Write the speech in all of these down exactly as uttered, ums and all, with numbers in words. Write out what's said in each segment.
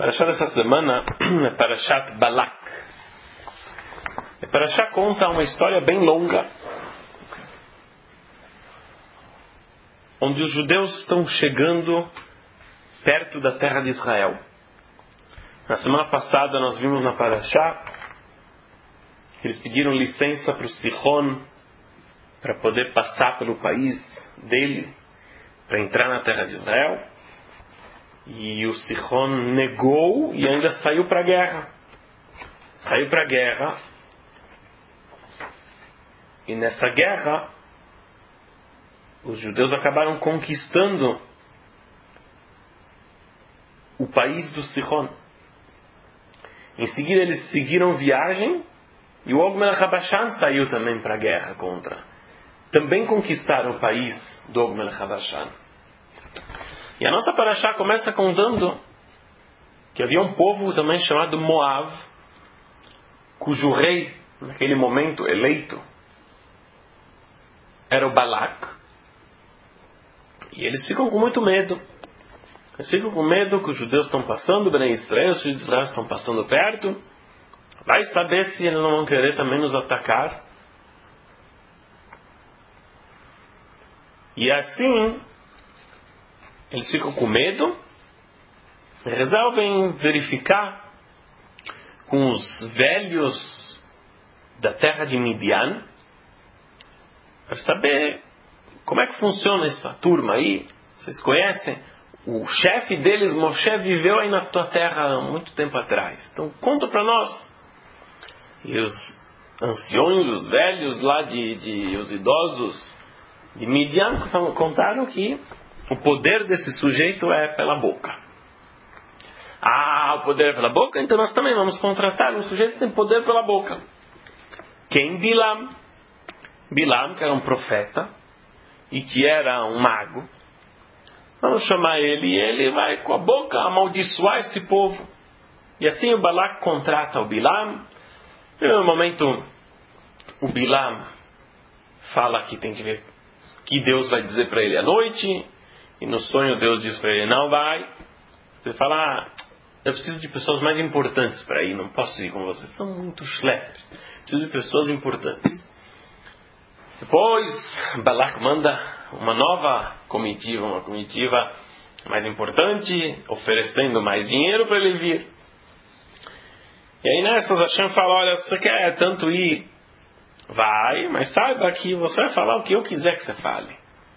Parashá dessa semana é Parashat Balak. A Parashá conta uma história bem longa, onde os judeus estão chegando perto da terra de Israel. Na semana passada nós vimos na Parashá que eles pediram licença para o Sihon para poder passar pelo país dele, para entrar na terra de Israel. E o Sihon negou e ainda saiu para a guerra. Saiu para a guerra. E nessa guerra, os judeus acabaram conquistando o país do Sihon. Em seguida eles seguiram viagem e o Og Melech HaBashan saiu também para a guerra contra. Também conquistaram o país do Og Melech HaBashan. E a nossa Parashá começa contando que havia um povo também chamado Moav, cujo rei, naquele momento eleito, era o Balak. E eles ficam com muito medo. Eles ficam com medo que os judeus estão passando, Bnei Israel, os filhos de Israel estão passando perto. Vai saber se eles não vão querer também nos atacar. E assim, eles ficam com medo, resolvem verificar com os velhos da terra de Midian, para saber como é que funciona essa turma aí. Vocês conhecem? O chefe deles, Moshe, viveu aí na tua terra há muito tempo atrás. Então conta para nós. E os anciões, os velhos lá, de, de, os idosos de Midian contaram que o poder desse sujeito é pela boca. Ah, o poder é pela boca? Então nós também vamos contratar um sujeito que tem poder pela boca. Quem? Bilam. Bilam, que era um profeta e que era um mago. Vamos chamar ele e ele vai com a boca amaldiçoar esse povo. E assim o Balak contrata o Bilam. No primeiro momento, o Bilam fala que tem que ver que Deus vai dizer para ele à noite. E no sonho Deus diz para ele, não vai. Ele fala, ah, eu preciso de pessoas mais importantes para ir, não posso ir com vocês, são muito schleppers. Preciso de pessoas importantes. Depois, Balak manda uma nova comitiva, uma comitiva mais importante, oferecendo mais dinheiro para ele vir. E aí nessas, Hashem fala, olha, você quer tanto ir? Vai, mas saiba que você vai falar o que eu quiser que você fale.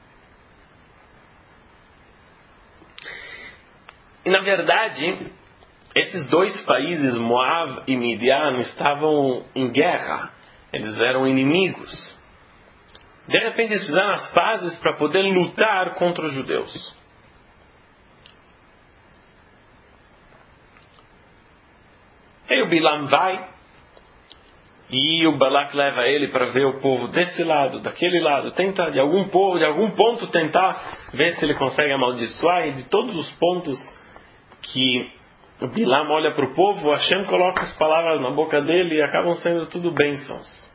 E na verdade, esses dois países, Moav e Midian, estavam em guerra. Eles eram inimigos. De repente eles fizeram as pazes para poder lutar contra os judeus. Aí o Bilam vai e o Balak leva ele para ver o povo desse lado, daquele lado, tenta de algum povo, de algum ponto tentar ver se ele consegue amaldiçoar, e de todos os pontos que o Bilam olha para o povo, Hashem coloca as palavras na boca dele e acabam sendo tudo bênçãos.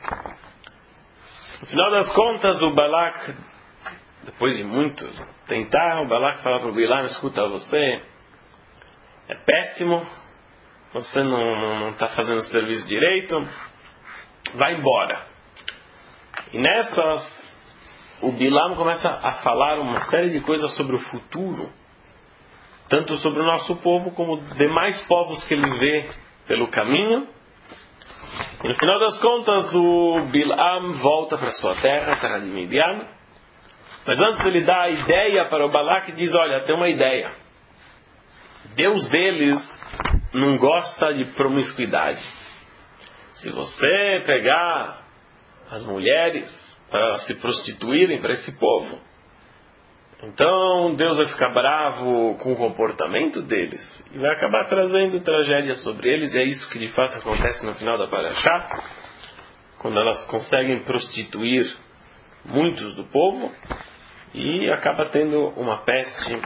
No final das contas, o Balak, depois de muito tentar, o Balak fala para o Bilam, escuta, você é péssimo, você não está fazendo o serviço direito, vai embora. E nessas, o Bilam começa a falar uma série de coisas sobre o futuro, tanto sobre o nosso povo como demais povos que ele vê pelo caminho. E no final das contas, o Bilam volta para sua terra, a terra de Midian. Mas antes ele dá a ideia para o Balak e diz, olha, tem uma ideia. Deus deles não gosta de promiscuidade. Se você pegar as mulheres para se prostituírem para esse povo, então Deus vai ficar bravo com o comportamento deles e vai acabar trazendo tragédia sobre eles. E é isso que de fato acontece no final da Parashá, quando elas conseguem prostituir muitos do povo e acaba tendo uma peste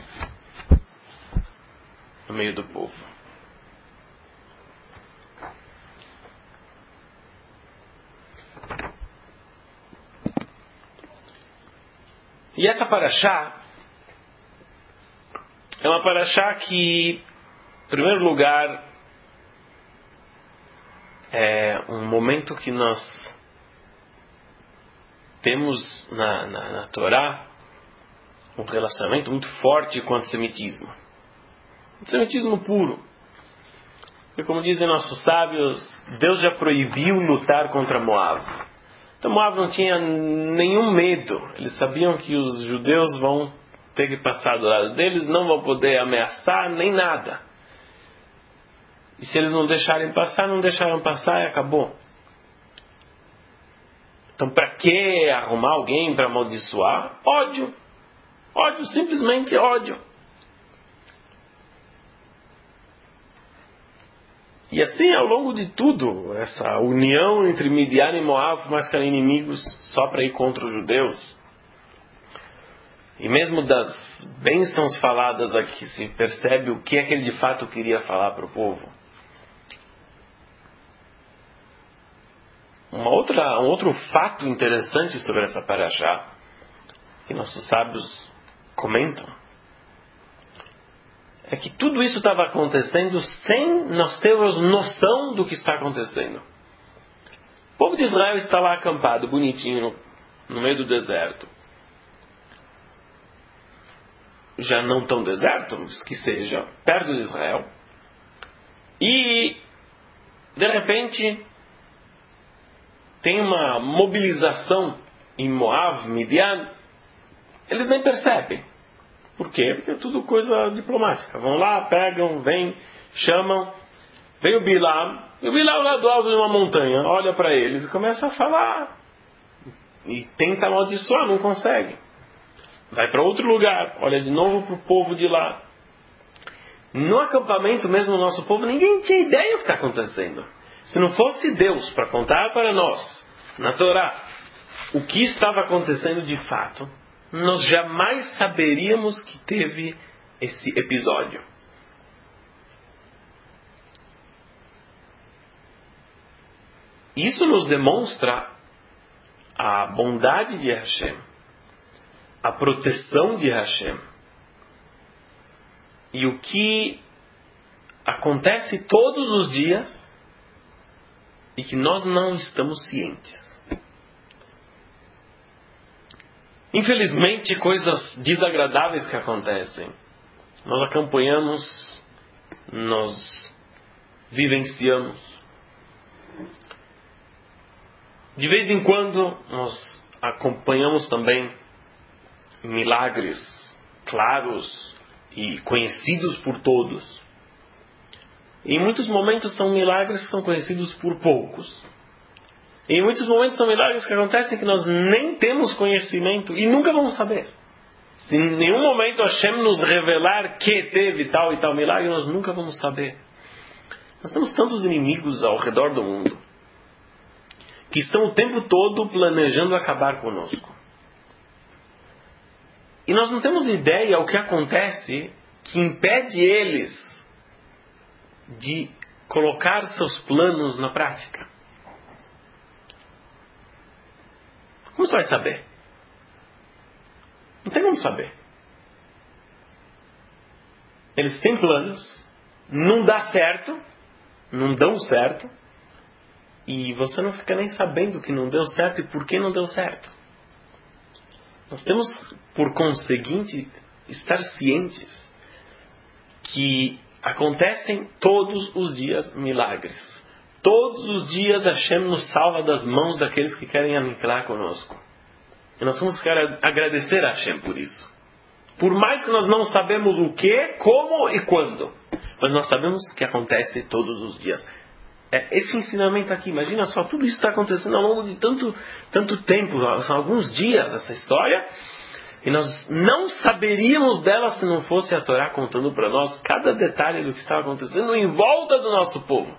no meio do povo. E essa Parashá é uma Parashá que Em primeiro lugar, é um momento que nós temos na, na, na Torá um relacionamento muito forte com o antissemitismo. Antissemitismo puro. E como dizem nossos sábios, Deus já proibiu lutar contra Moab. Então Moab não tinha nenhum medo. Eles sabiam que os judeus vão ter que passar do lado deles, não vão poder ameaçar nem nada. E se eles não deixarem passar, não deixaram passar e acabou. Então para que arrumar alguém para amaldiçoar? Ódio. Ódio, simplesmente ódio. E assim, ao longo de tudo, essa união entre Midian e Moab, mais que eram inimigos, só para ir contra os judeus. E mesmo das bênçãos faladas aqui, se percebe o que é que ele de fato queria falar para o povo. Uma outra, um outro fato interessante sobre essa parashá, que nossos sábios comentam, é que tudo isso estava acontecendo sem nós termos noção do que está acontecendo. O povo de Israel está lá acampado, bonitinho, no meio do deserto. Já não tão deserto, que seja, perto de Israel. E, de repente, tem uma mobilização em Moab, Midian. Eles nem percebem. Por quê? Porque é tudo coisa diplomática. Vão lá, pegam, vêm, chamam. Vem o Bilam. E o Bilam lá do alto de uma montanha olha para eles e começa a falar. E tenta amaldiçoar, não consegue. Vai para outro lugar, olha de novo para o povo de lá. No acampamento mesmo, o nosso povo, ninguém tinha ideia do que está acontecendo. Se não fosse Deus para contar para nós, na Torá, o que estava acontecendo de fato, nós jamais saberíamos que teve esse episódio. Isso nos demonstra a bondade de Hashem, a proteção de Hashem, e o que acontece todos os dias e que nós não estamos cientes. Infelizmente, coisas desagradáveis que acontecem, nós acompanhamos, nós vivenciamos. De vez em quando, nós acompanhamos também milagres claros e conhecidos por todos. E em muitos momentos são milagres que são conhecidos por poucos. E em muitos momentos são milagres que acontecem que nós nem temos conhecimento e nunca vamos saber. Se em nenhum momento Hashem nos revelar que teve tal e tal milagre, nós nunca vamos saber. Nós temos tantos inimigos ao redor do mundo que estão o tempo todo planejando acabar conosco. E nós não temos ideia o que acontece que impede eles de colocar seus planos na prática. Como você vai saber? Não tem como saber. Eles têm planos, não dá certo, não dão certo, e você não fica nem sabendo que não deu certo e por que não deu certo. Nós temos, por conseguinte, estar cientes que acontecem todos os dias milagres. Todos os dias Hashem nos salva das mãos daqueles que querem aniquilar conosco. E nós temos que agradecer a Hashem por isso. Por mais que nós não sabemos o que, como e quando. Mas nós sabemos que acontece todos os dias. É esse ensinamento aqui, imagina só, tudo isso está acontecendo ao longo de tanto, tanto tempo. São alguns dias essa história. E nós não saberíamos dela se não fosse a Torá contando para nós cada detalhe do que estava acontecendo em volta do nosso povo.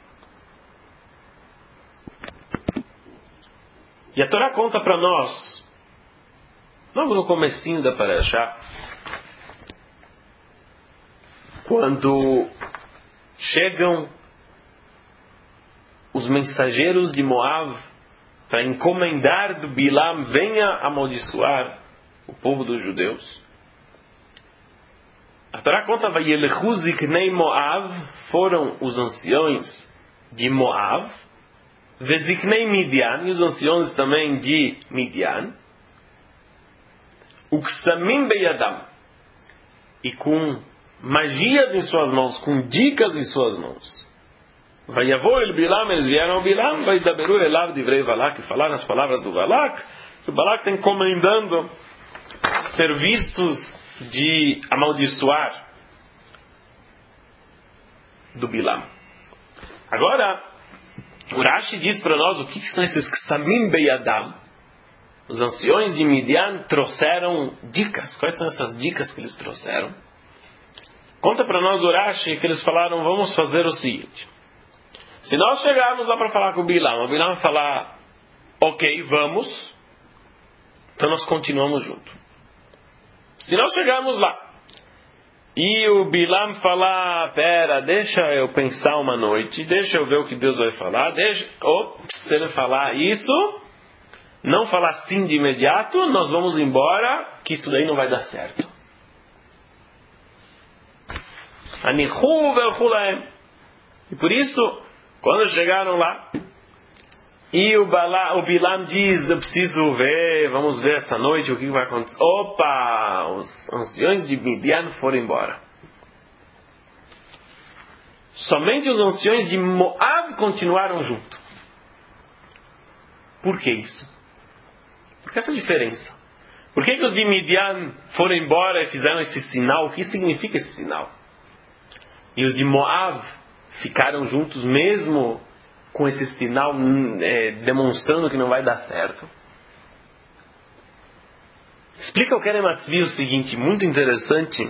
E a Torá conta para nós, logo no comecinho da Parashá, quando chegam os mensageiros de Moab para encomendar do Bilam, venha amaldiçoar o povo dos judeus. A Torá conta, Vayelechu ziknei Moav, foram os anciões de Moav, Veziknei Midian, e os anciões também de Midian, Uksamim beyadam, e com magias em suas mãos, com dicas em suas mãos. Vayavô el Bilam, eles vieram ao Bilam, Vaidaberu elav divrei Balak, e falaram as palavras do Balak, o Balak está encomendando serviços de amaldiçoar do Bilam. Agora, o Rashi diz para nós o que são esses Ksamim beyadam. Os anciões de Midian trouxeram dicas. Quais são essas dicas que eles trouxeram? Conta para nós o Rashi que eles falaram, vamos fazer o seguinte. Se nós chegarmos lá para falar com o Bilam, o Bilam vai falar, ok, vamos, então nós continuamos junto. Se nós chegarmos lá e o Bilam falar, pera, deixa eu pensar uma noite, deixa eu ver o que Deus vai falar, deixa, ops, se ele falar isso, não falar sim de imediato, nós vamos embora, que isso daí não vai dar certo. E por isso, quando chegaram lá, e o, Bala, o Bilam diz, eu preciso ver, vamos ver essa noite o que vai acontecer. Opa, os anciões de Midian foram embora. Somente os anciões de Moab continuaram junto. Por que isso? Por que essa diferença? Por que, que os de Midian foram embora e fizeram esse sinal? O que significa esse sinal? E os de Moab ficaram juntos mesmo com esse sinal é, demonstrando que não vai dar certo. Explica o Kerem Atzvi o seguinte, muito interessante.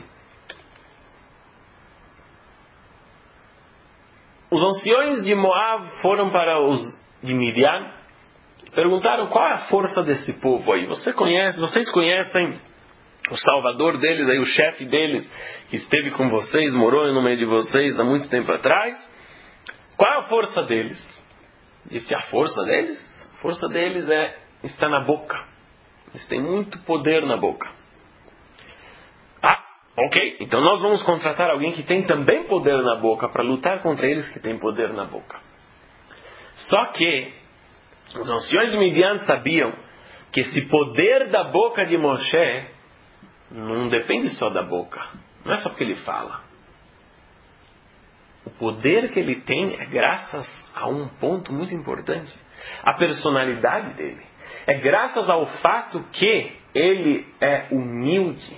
Os anciões de Moab foram para os de Midian e perguntaram qual é a força desse povo aí. Você conhece, vocês conhecem o salvador deles, aí, o chefe deles, que esteve com vocês, morou no meio de vocês há muito tempo atrás. Qual é a força deles? Disse, a força deles? A força deles é, está na boca. Eles têm muito poder na boca. Ah, ok. Então nós vamos contratar alguém que tem também poder na boca para lutar contra eles que têm poder na boca. Só que os anciões de Midian sabiam que esse poder da boca de Moshe não depende só da boca. Não é só porque ele fala. O poder que ele tem é graças a um ponto muito importante. A personalidade dele. É graças ao fato que ele é humilde.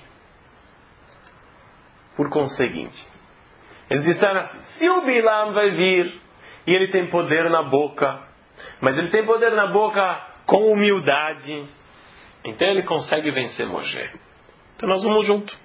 Por conseguinte, eles disseram assim, se o Bilam vai vir e ele tem poder na boca, mas ele tem poder na boca com humildade, então ele consegue vencer Moshe. Então nós vamos junto.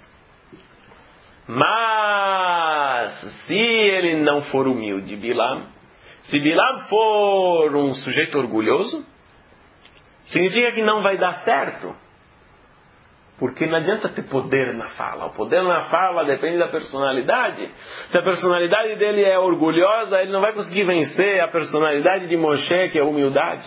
Mas se ele não for humilde, Bilam, se Bilam for um sujeito orgulhoso, significa que não vai dar certo. Porque não adianta ter poder na fala. O poder na fala depende da personalidade. Se a personalidade dele é orgulhosa, ele não vai conseguir vencer a personalidade de Moshe, que é a humildade.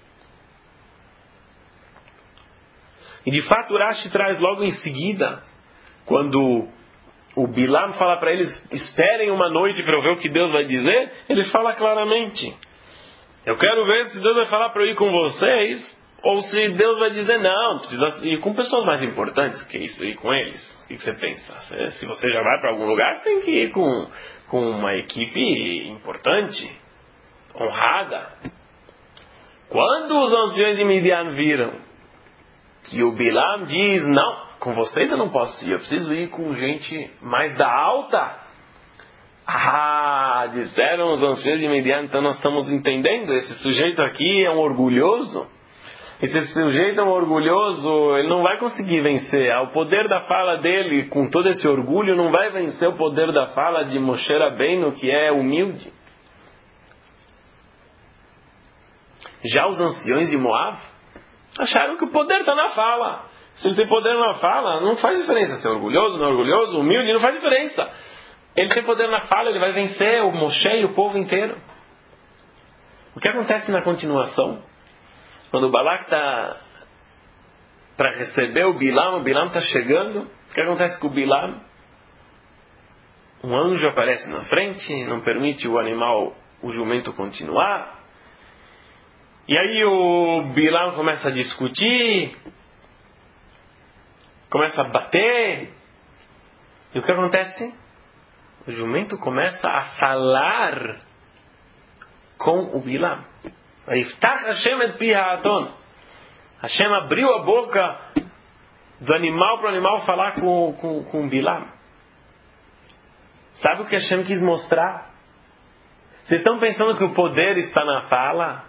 E de fato, Rashi traz logo em seguida, quando o Bilam fala para eles, esperem uma noite para eu ver o que Deus vai dizer, ele fala claramente, eu quero ver se Deus vai falar para eu ir com vocês, ou se Deus vai dizer, não, precisa ir com pessoas mais importantes que isso, ir com eles. O que você pensa? Se você já vai para algum lugar, você tem que ir com, com uma equipe importante, honrada. Quando os anciões de Midian viram que o Bilam diz, não, com vocês eu não posso ir, eu preciso ir com gente mais da alta. Ah, disseram os anciões de Midian, então nós estamos entendendo, esse sujeito aqui é um orgulhoso. Esse sujeito é um orgulhoso, ele não vai conseguir vencer. O poder da fala dele, com todo esse orgulho, não vai vencer o poder da fala de Moshe Rabbeinu, que é humilde. Já os anciões de Moab acharam que o poder está na fala. Se ele tem poder na fala, não faz diferença ser orgulhoso, não orgulhoso, humilde, não faz diferença. Ele tem poder na fala, ele vai vencer o Moshe e o povo inteiro. O que acontece na continuação? Quando o Balak está para receber o Bilam, o Bilam está chegando, o que acontece com o Bilam? um anjo aparece na frente, não permite o animal, o jumento continuar. E aí o Bilam começa a discutir, começa a bater. E o que acontece? O jumento começa a falar com o Bilam. Yiftach Hashem et pi ha'aton. Hashem abriu a boca do animal para o animal falar com, com, com o Bilam. Sabe o que Hashem quis mostrar? Vocês estão pensando que o poder está na fala?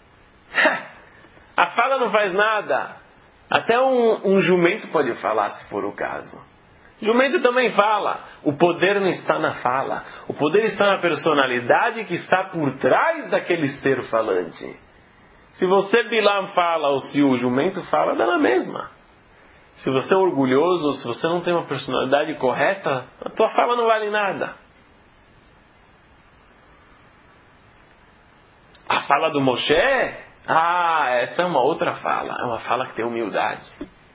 A fala não faz nada. Até um, um jumento pode falar, se for o caso. Jumento também fala. O poder não está na fala. O poder está na personalidade que está por trás daquele ser falante. Se você, Bilam, fala ou se o jumento fala, dá na mesma. Se você é orgulhoso, se você não tem uma personalidade correta, a tua fala não vale nada. A fala do Moshe, ah, essa é uma outra fala. É uma fala que tem humildade.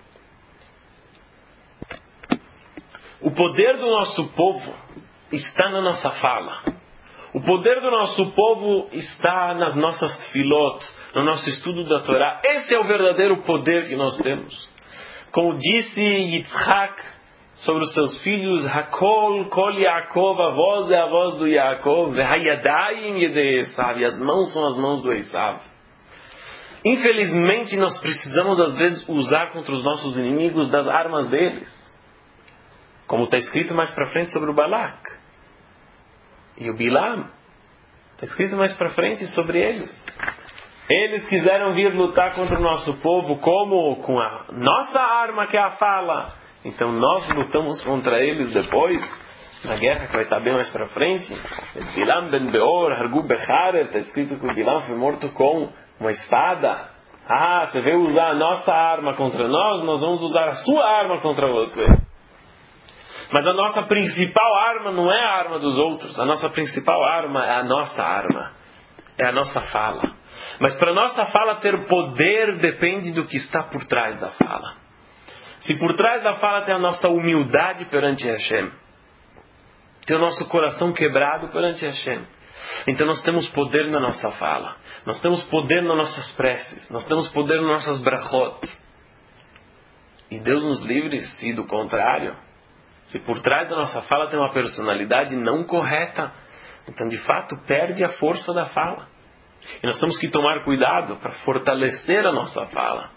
O poder do nosso povo está na nossa fala. O poder do nosso povo está nas nossas tefilot, no nosso estudo da Torá. Esse é o verdadeiro poder que nós temos. Como disse Yitzhak sobre os seus filhos, Hakol, Kol Yaakov, a voz é a voz do Yaakov, Vehayadayim Yedei Esav, e as mãos são as mãos do Esav. Infelizmente, nós precisamos às vezes usar contra os nossos inimigos das armas deles. Como está escrito mais para frente sobre o Balak e o Bilam. Está escrito mais para frente sobre eles. Eles quiseram vir lutar contra o nosso povo como com a nossa arma, que é a fala. Então nós lutamos contra eles depois, na guerra que vai estar bem mais para frente. Bilam ben Beor, Hargu Becharer, está escrito que o Bilam foi morto com uma espada. Ah, você veio usar a nossa arma contra nós, nós vamos usar a sua arma contra você. Mas a nossa principal arma não é a arma dos outros. A nossa principal arma é a nossa arma. É a nossa fala. Mas para a nossa fala ter poder depende do que está por trás da fala. Se por trás da fala tem a nossa humildade perante Hashem, tem o nosso coração quebrado perante Hashem, então nós temos poder na nossa fala. Nós temos poder nas nossas preces. Nós temos poder nas nossas brachot. E Deus nos livre se do contrário. Se por trás da nossa fala tem uma personalidade não correta, então de fato perde a força da fala. E nós temos que tomar cuidado para fortalecer a nossa fala.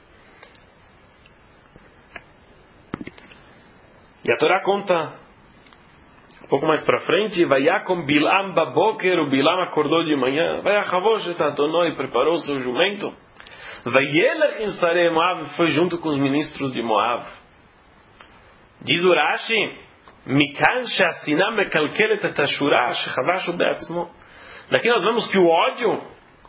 E a Torá conta um pouco mais para frente, Vayakom Bilam baboker, o Bilam acordou de manhã, Vayachavosh et Adonai, e preparou o seu jumento, Vayelech in Sarei Moav, foi junto com os ministros de Moav. Diz Urashi, Mikan she'asina mekalkelet et hashura shechavashu be'atzmo. Daqui nós vemos que o ódio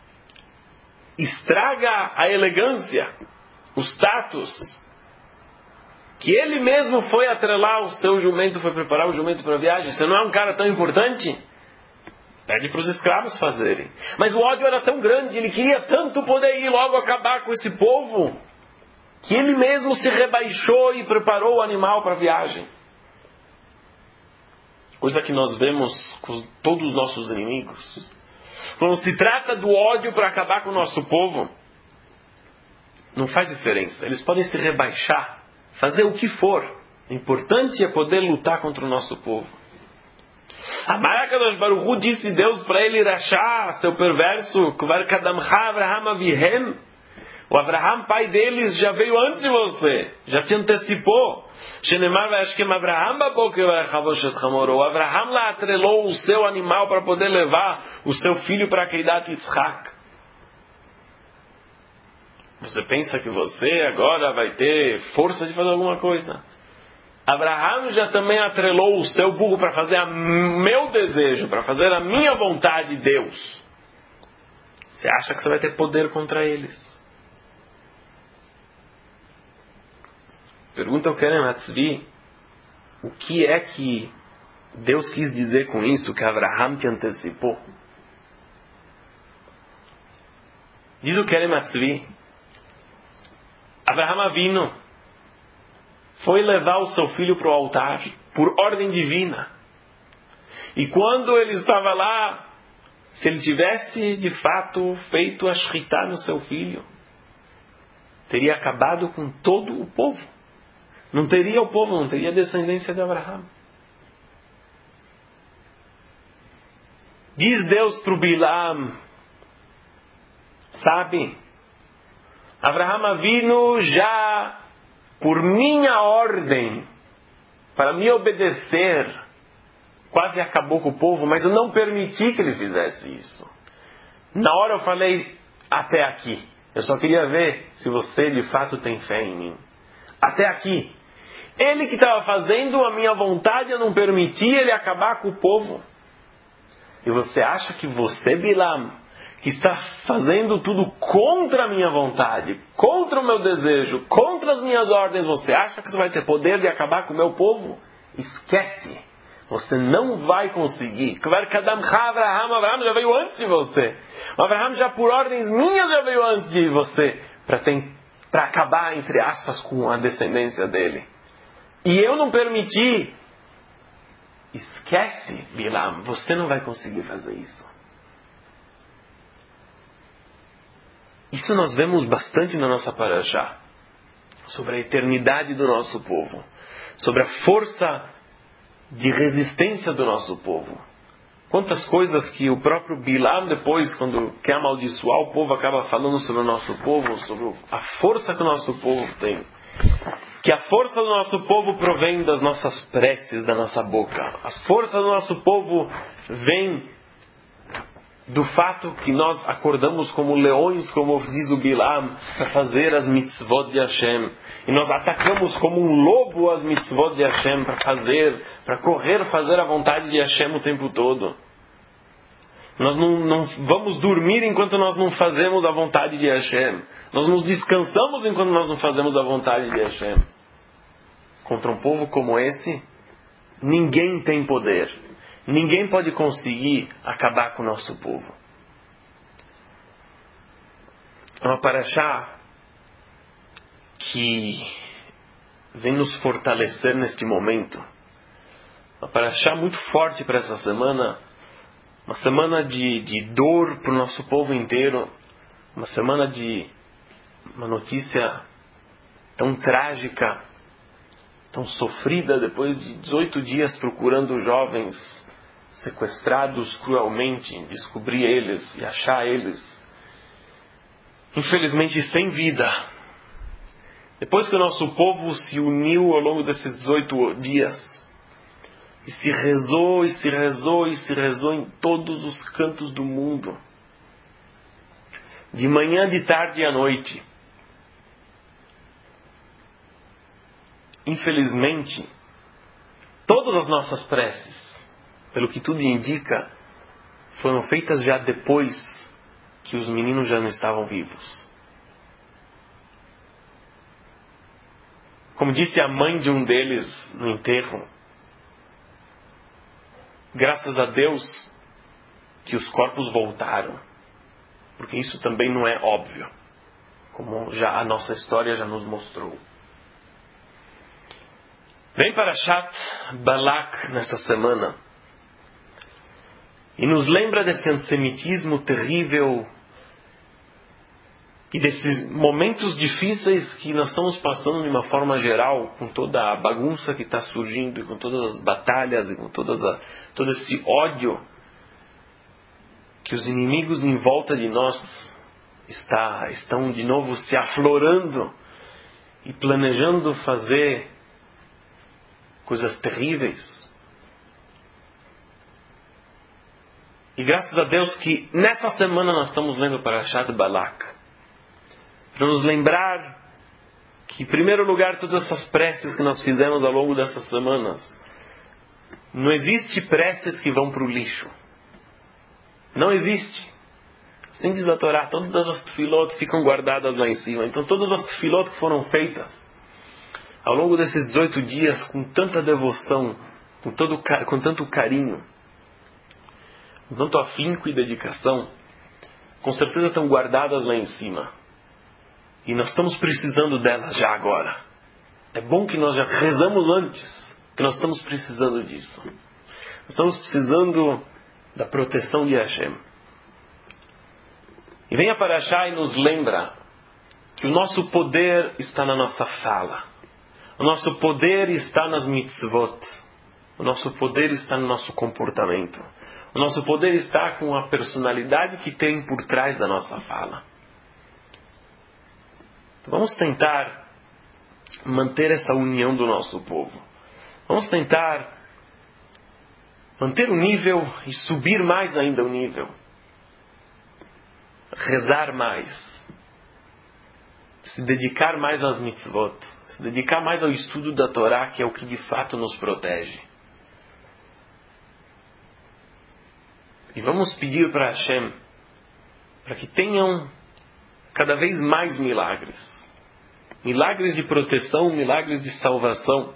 estraga a elegância, o status, que ele mesmo foi atrelar o seu jumento, foi preparar o jumento para a viagem. Você não é um cara tão importante? Pede para os escravos fazerem. Mas o ódio era tão grande, ele queria tanto poder ir logo acabar com esse povo, que ele mesmo se rebaixou e preparou o animal para a viagem. Coisa que nós vemos com todos os nossos inimigos. Quando se trata do ódio para acabar com o nosso povo, não faz diferença. Eles podem se rebaixar, fazer o que for. O importante é poder lutar contra o nosso povo. Amaracadosh Baruch Hu disse Deus para ele, Rachá, seu perverso, Kvar Kadamcha Avraham Avihem. O Avraham, pai deles, já veio antes de você, já te antecipou. O Avraham lá atrelou o seu animal para poder levar o seu filho para Keidat Yitzhak. Você pensa que você agora vai ter força de fazer alguma coisa? Avraham já também atrelou o seu burro para fazer o meu desejo, para fazer a minha vontade, Deus. Você acha que você vai ter poder contra eles? Pergunta ao Kerem Hatzvi, o que é que Deus quis dizer com isso, que Avraham te antecipou? Diz o Kerem Hatzvi, Avraham Avinu foi levar o seu filho para o altar, por ordem divina. E quando ele estava lá, se ele tivesse de fato feito a shritá no seu filho, teria acabado com todo o povo. Não teria o povo, não teria descendência de Abraão. Diz Deus para o Bilam, sabe, Abraão Avinu já, por minha ordem, para me obedecer, quase acabou com o povo, mas eu não permiti que ele fizesse isso. Na hora eu falei, até aqui. Eu só queria ver se você de fato tem fé em mim. Até aqui. Ele que estava fazendo a minha vontade, eu não permiti ele acabar com o povo. E você acha que você, Bilam, que está fazendo tudo contra a minha vontade, contra o meu desejo, contra as minhas ordens, você acha que você vai ter poder de acabar com o meu povo? Esquece. Você não vai conseguir. Abraham, Abraham já veio antes de você. Abraham já por ordens minhas já veio antes de você. Para acabar, entre aspas, com a descendência dele. E eu não permiti. Esquece, Bilam. Você não vai conseguir fazer isso. Isso nós vemos bastante na nossa parashá. Sobre a eternidade do nosso povo. Sobre a força de resistência do nosso povo. Quantas coisas que o próprio Bilam depois, quando quer amaldiçoar o povo, acaba falando sobre o nosso povo, sobre a força que o nosso povo tem. Que a força do nosso povo provém das nossas preces, da nossa boca. As forças do nosso povo vêm do fato que nós acordamos como leões, como diz o Bilam, para fazer as mitzvot de Hashem. E nós atacamos como um lobo as mitzvot de Hashem para fazer, para correr, fazer a vontade de Hashem o tempo todo. Nós não, não vamos dormir enquanto nós não fazemos a vontade de Hashem. Nós nos descansamos enquanto nós não fazemos a vontade de Hashem. Contra um povo como esse, ninguém tem poder. Ninguém pode conseguir acabar com o nosso povo. É uma parashá que vem nos fortalecer neste momento. Uma parashá muito forte para essa semana. Uma semana de, de dor para o nosso povo inteiro. Uma semana de uma notícia tão trágica, tão sofrida, depois de dezoito dias procurando jovens sequestrados cruelmente, descobrir eles e achar eles, infelizmente sem vida. Depois que o nosso povo se uniu ao longo desses dezoito dias, e se rezou, e se rezou, e se rezou em todos os cantos do mundo, de manhã, de tarde e à noite, infelizmente, todas as nossas preces, pelo que tudo indica, foram feitas já depois que os meninos já não estavam vivos. Como disse a mãe de um deles no enterro, graças a Deus que os corpos voltaram, porque isso também não é óbvio, como já a nossa história já nos mostrou. Vem para Shat Balak nessa semana e nos lembra desse antissemitismo terrível e desses momentos difíceis que nós estamos passando de uma forma geral, com toda a bagunça que está surgindo, e com todas as batalhas, e com todas a, todo esse ódio que os inimigos em volta de nós está, estão de novo se aflorando e planejando fazer coisas terríveis. E graças a Deus que nessa semana nós estamos lendo para Parashat Balak, para nos lembrar que, em primeiro lugar, todas essas preces que nós fizemos ao longo dessas semanas, não existe preces que vão para o lixo. Não existe. Sem diz a Torá, todas as tefilot ficam guardadas lá em cima. Então todas as tefilot que foram feitas ao longo desses dezoito dias, com tanta devoção, com, todo, com tanto carinho, com tanto afinco e dedicação, com certeza estão guardadas lá em cima. E nós estamos precisando delas já agora. É bom que nós já rezamos antes, que nós estamos precisando disso. Estamos precisando da proteção de Hashem. E vem a Parashá e nos lembra que o nosso poder está na nossa fala. O nosso poder está nas mitzvot. O nosso poder está no nosso comportamento. O nosso poder está com a personalidade que tem por trás da nossa fala. Então vamos tentar manter essa união do nosso povo. Vamos tentar manter o nível e subir mais ainda o nível. Rezar mais. Se dedicar mais às mitzvot. Se dedicar mais ao estudo da Torá, que é o que de fato nos protege. E vamos pedir para Hashem para que tenham cada vez mais milagres. Milagres de proteção, milagres de salvação.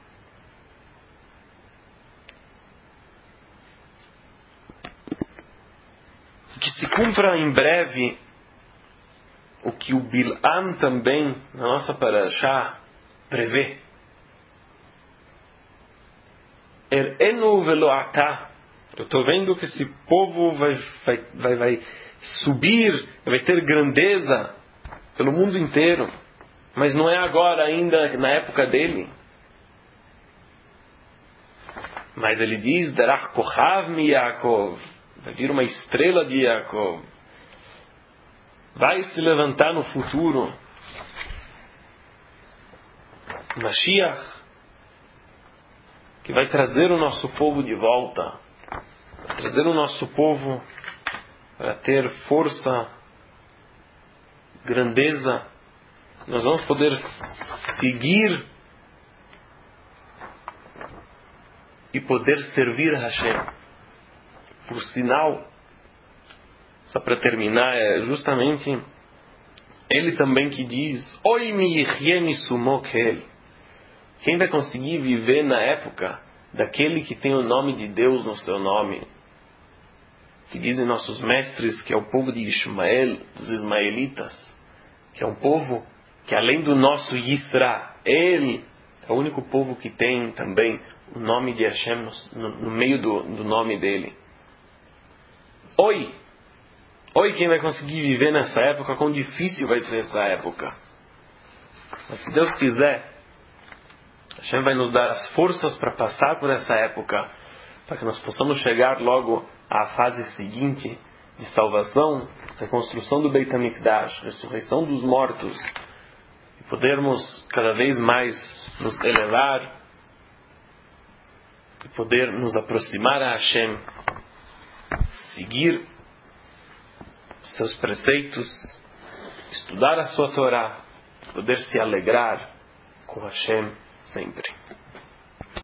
Que se cumpra em breve o que o Bilam também, na nossa Parashá, prevê. Er'enu velo atah. Eu estou vendo que esse povo vai, vai, vai, vai subir, vai ter grandeza pelo mundo inteiro. Mas não é agora ainda, na época dele. Mas ele diz, Darach kochav mi Yaakov. Vai vir uma estrela de Yaakov. Vai se levantar no futuro. Mashiach, que vai trazer o nosso povo de volta. Vai trazer o nosso povo para ter força, grandeza. Nós vamos poder seguir e poder servir a Hashem. Por sinal, só para terminar, é justamente ele também que diz: Oi mi yichye sumokel. Quem vai conseguir viver na época daquele que tem o nome de Deus no seu nome? Que dizem nossos mestres que é o povo de Ismael, dos ismaelitas, que é um povo que além do nosso Yisra, ele é o único povo que tem também o nome de Hashem no, no meio do, do nome dele. Oi! Oi, quem vai conseguir viver nessa época? Quão difícil vai ser essa época. Mas se Deus quiser, Hashem vai nos dar as forças para passar por essa época, para que nós possamos chegar logo à fase seguinte de salvação, reconstrução do Beit HaMikdash, ressurreição dos mortos, e podermos cada vez mais nos elevar e poder nos aproximar a Hashem, seguir seus preceitos, estudar a sua Torá, poder se alegrar com Hashem sempre.